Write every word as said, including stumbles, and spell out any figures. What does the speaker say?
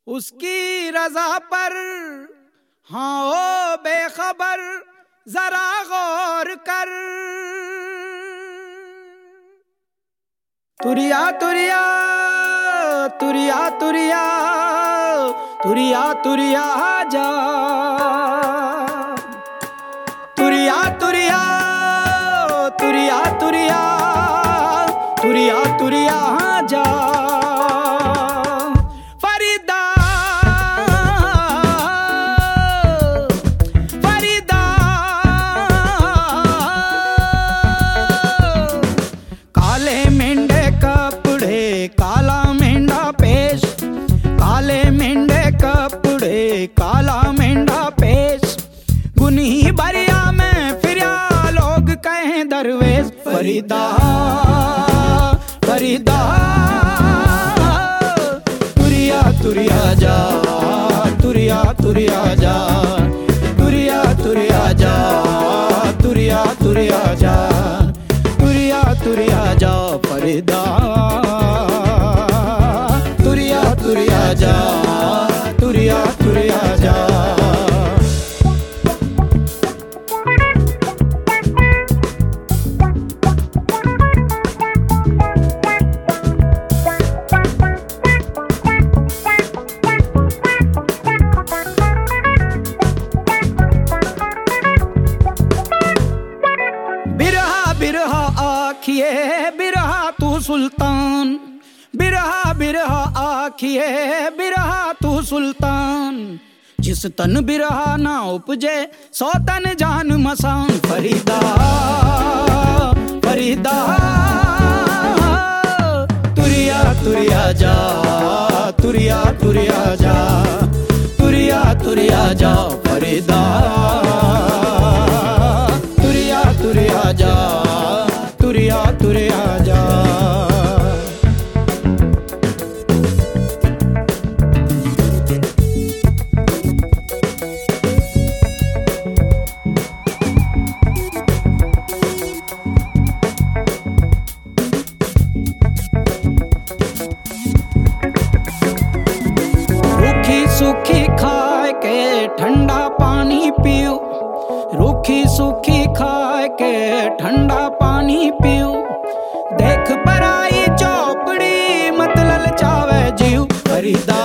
उसकी रजा पर हाँ ओ बेखबर जरा गौर कर। तुरिया तुरिया तुरिया तुरिया तुरिया तुरिया जा तुरिया तुरिया तुरिया तुरिया तुरिया तुरिया जा फरीदा फरीदा काले मेंढे कपड़े काला मेंढा पेश, काले मेंढे कपड़े काला मेंढा पेश, गुनी बरिया में फिरिया लोग कहें दरवेश। फरीदा फरीदा तुरिया तुरिया जा तुरिया तुरिया जा तुरिया तुरिया जा तुरिया तुरिया जा तुरिया तुरिया जा फरीदा तुरिया तुरिया जा तुरिया तुरिया जा। बिरहा बिरहा आखिए बिरहा तू सुल्तान, बिरहा बिरहा आखिए बिरहा तू सुल्तान, जिस तन बिरहा ना उपजे सौ तन जान मसान। फरीदा फरीदा तुरिया तुरिया जा तुरिया तुरिया जा तुरिया तुरिया जा फरीदा तुरिया तुरिया जा तुरिया तुरिया जा। रूखी सूखी खाए के ठंडा पानी पियो, रूखी सूखी खाए के ठंडा पानी पियो, देख पराई चौपड़ी मत ललचावे जीव। फरीदा